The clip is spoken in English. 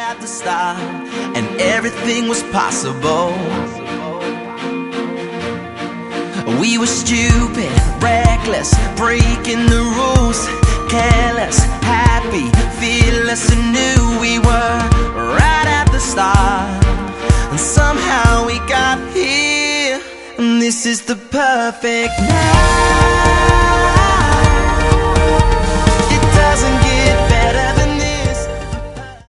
at the start, and everything was possible. We were stupid, reckless, breaking the rules, careless, happy, fearless, and knew we were right at the start. And somehow we got here, and this is the perfect night.